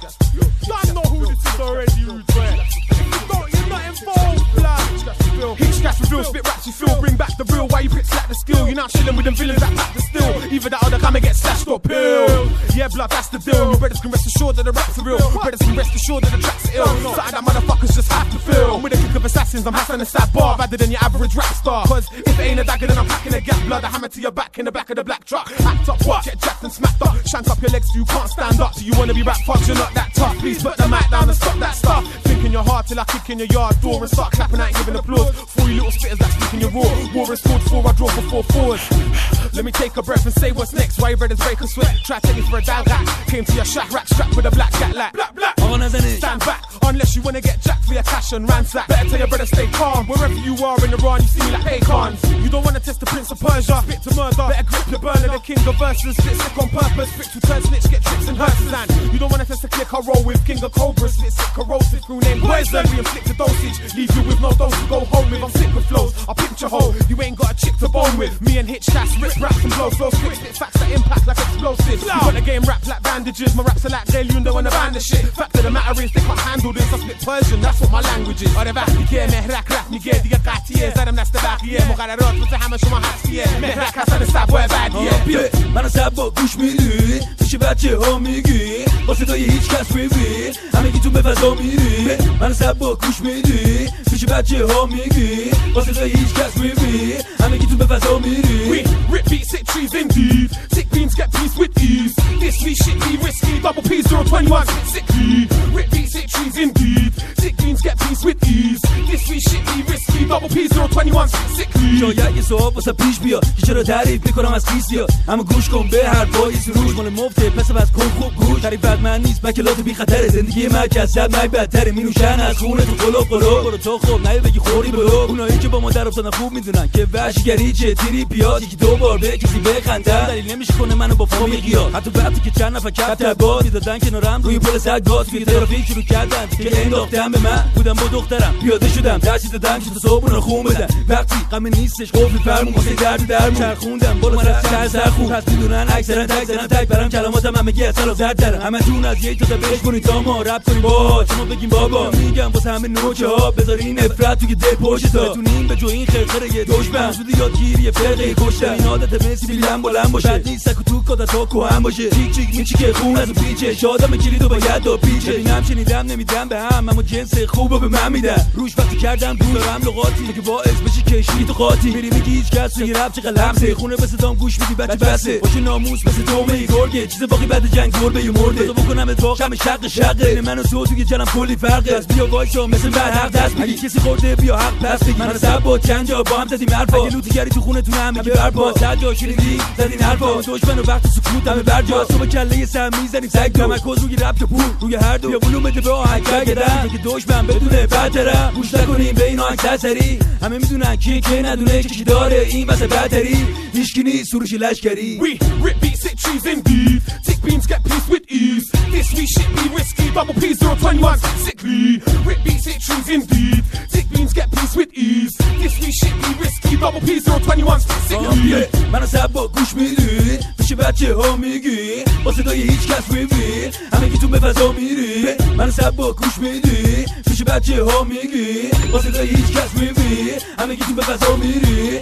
Don't know who this is already, Rude Boy. You're not involved, blood. Heat scratch reveal, spit raps you feel. Bring back the real, why you pricks lack the skill. You're not chilling with them villains that pack the still. Either that or the come and get slashed or peeled. Yeah, blood, that's the deal. You brothers can rest assured that the raps are real. Brothers can rest assured that the tracks are ill. Something that motherfuckers just have to feel. I'm with a kick of assassins, I'm Hassan a sad bar. Rather than your average rap star. Cause if it ain't a dagger, then I'm packing a gap. Blood, a hammer to your back in the back of the black truck. Act up, what? Get jacked and smacked up. Shank up your legs so you can't stand up. Do you wanna be rap fucks? You're not that tough. Please put the mic down and stop that stuff. Think in your heart till I kick in your yard door and start clapping out and giving applause. For you little spitters that speak in your raw. War is scored 4, I draw for 4 forwards. Let me take a breath and say what's next. Why you brothers break a sweat? Try to take it for a damn rat. Came to your shack rack strapped with a black cat like black. Stand back, unless you wanna get jacked for your cash and ransack. Better tell your brother stay calm. Wherever you are in Iran, you see me like pecans. You don't wanna test the Prince of Persia. Spit to murder, better grip your burner. The king of verses, spit sick on purpose. Spit to turn snitch, get tricks and hurts. And you don't wanna test the click I roll with. King of Cobra, spit sick corrosive. Through name poison, we inflict a dosage. Leave you with no dose to go home with. I'm sick with flows, I'll picture hole. You ain't got a chick to bone with. Me and Hitch Cash, rip raps and blow flows quick. Spit facts that impact like explosives. You got the game wrapped like bandages. My raps are like Deliundo and the band of shit. Fact of the matter is they can't handle this. I spit Persian, that's what my language is. آره وقتی که مهرک رفت میگه دیگه قطعیه. زدم دست بقیه مقررات مثل همه شما هستیه. مهرک حسن سبوه بعدیه. منو سبا گوش میدی پیش بچه ها میگی با صدای هیچ کس میبی همگی تو به فضا میری. منو سبا گوش میدی پیش بچه ها میگی با صدای هیچ کس میبی همگی تو به فضا میری. We rip beats, hit trees indeed. Sick beans get peace with ease. This we shit be risky. Double P 021 sickly. Rip beats, hit trees indeed. Sick beans get peace with ease. This we shit be risky. Double P 021 sickly. شاید یه صحاب واسه پیش بیا که چرا تعریف میکنم از کیسیا. اما گوش کن به حرفای سروش مال مفته پس از کن خوب گوش. تعریف من نیست مکلات بی خطره. زندگی من کسب من بدتره. مینوشن از خونه تو قلوب برو تو خوب نه بگی خوری برو. اونایی که با ما در افتادن خوب میدونن که وحشیگری چه تیری پیاد. یکی دو بار به کسی بخنده دلیل نمیشه کنه منو با فامیل گیاد. حتی وقتی که چند نفر کف تبا میدادن کنارم روی پل سگ گاز توی ترافیک شروع کردن که انداختم به من. بودم با دخترم پیاده شدم ترسی دادم که تو صبح رو خون بدن. وقتی غم نیستش قفل فرمون واسه درد درمون چرخوندم بالا سر خون. پس میدونن اکثرا تک زدن تک برام کلماتم همگی اصلا زرد دارن. همتون از یک تا بهش کنید تا ما رپ کنیم با شما بگیم بابا. میگم واسه همه نوچه ها بذارین نفرت توی دل پشت تا بتونین به جو این خرخره یه دشمن زود یادگیری فرقه کشتن. این عادت مسی بیلم بلند باشه بد نیست سک و تو کادا تا کوهم باشه. چیک چیک میچی که خون از پیچه شادم کلیدو باید دو پیچه. ببینم شنیدم نمیدم به هم اما جنس خوبو به من میدن. روش وقتی کردم دور دارم لغاتی که باعث بشه کشی تو قاطی. میری میگی هیچ کس میگی رپ چه لمسه خونه به صدام گوش میدی بچه بسه باشه ناموس مثل تومه گرگه چیز باقی بعد جنگ گربه ی مرده. بذار بکنم اتفاق شم شق بین من و تو توی جلم کلی فرقه. از بیا وایسا مثل برحق دست اگه کسی خورده بیا حق پس بگی. من سبا چند جا با هم زدیم حرفا. اگه لوتیگری تو خونه تونه همه برپا. صد جا شنیدی زدین حرفا. دشمن و وقت سکوت همه برجا. صبح کله سم میزنیم سگ تمرکز روی رپ تو پول روی هر دو. یا ولوم بده به آهنگ گردن که دشمن بدونه فتره. گوش نکنیم به این آهنگ سری. همه میدونن کی ندونه کی داره این واسه بدتری. هیچکی نیست سروش لشکری. We rip beats, hit trees indeed. Sick beans get peace with ease. This we shit be risky. Double P 021 sickly. Rip beats, hit trees indeed. Sick beans get peace with ease. This we shit be risky. Double P 021 sickly. منو سبا گوش میدی پیش بچه ها میگی با صدای هیچ کس میبی همگی تو به فضا میری. منو سبا گوش میدی پیش بچه ها میگی با صدای هیچ کس میبی همگی تو به فضا میری.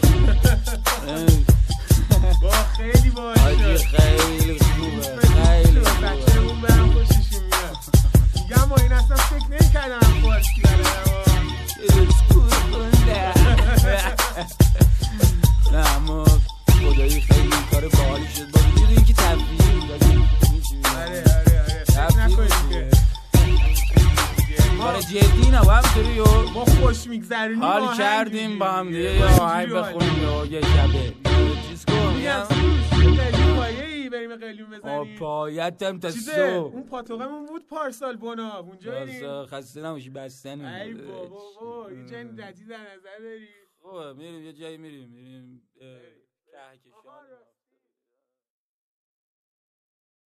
خیلی باشه خیلی خوبه خیلی بچه اون به هم خوششون میاد. میگم ما این اصلا فکر نمی‌کردم فارسی نه اما خدایی خیلی کار باحالی شد با وجود اینکه تفریحی بود. آره فکر نکنید کار جدی نه با همطوری ما خوش میگذرونیم حال کردیم با هم دیگه یا آهنگ بخونیم یا یه شبه چیز کنیم بریم قلیون بزنیم. پایتم تا چیزه صبح اون پاتوقمون بود پارسال بناب اونجا بریم. خسته نباشی بستن. ای بابا یه جای جدید در نظر داری؟ خوبه میریم یه جایی میریم کهکشان.